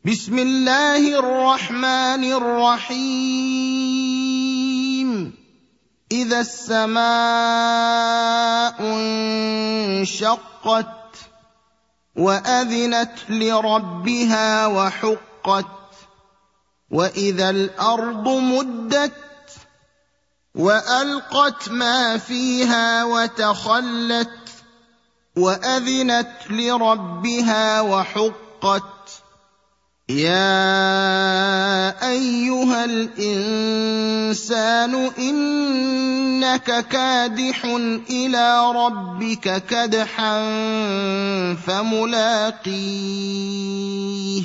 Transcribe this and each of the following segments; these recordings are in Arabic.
بسم الله الرحمن الرحيم إذا السماء انشقت وأذنت لربها وحقت وإذا الأرض مدت وألقت ما فيها وتخلت وأذنت لربها وحقت يا أيها الإنسان إنك كادح إلى ربك كدحا فملاقيه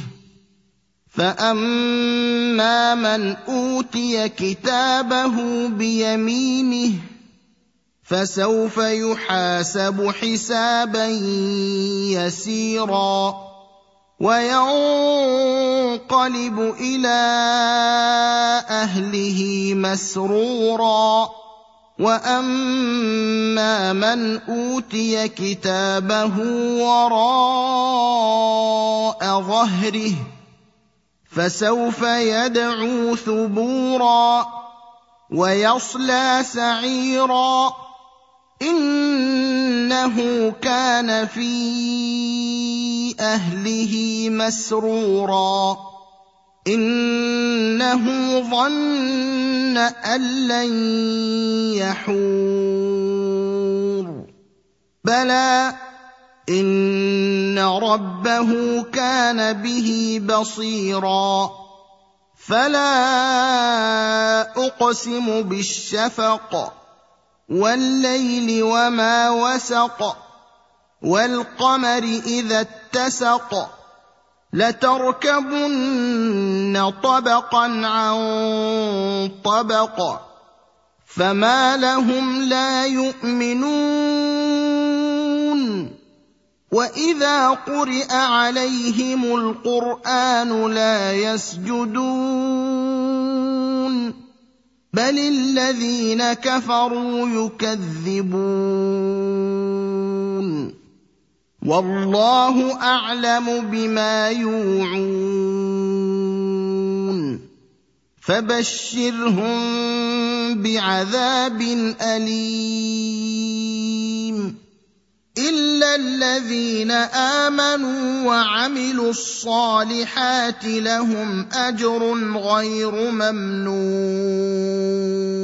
فأما من أوتي كتابه بيمينه فسوف يحاسب حسابا يسيرا وينقلب إلى أهله مسرورا وأما من أوتي كتابه وراء ظهره فسوف يدعو ثبورا ويصلى سعيرا إنه كان في أهله مسرورا إنه ظن أن لن يحور بلى إن ربه كان به بصيرا فلا أقسم بالشفق والليل وما وسق والقمر إذا اتسق لتركبن طبقا عن طبق فما لهم لا يؤمنون وإذا قرئ عليهم القرآن لا يسجدون بل الذين كفروا يكذبون والله أعلم بما يوعون فبشرهم بعذاب أليم إلا الذين آمنوا وعملوا الصالحات لهم أجر غير ممنون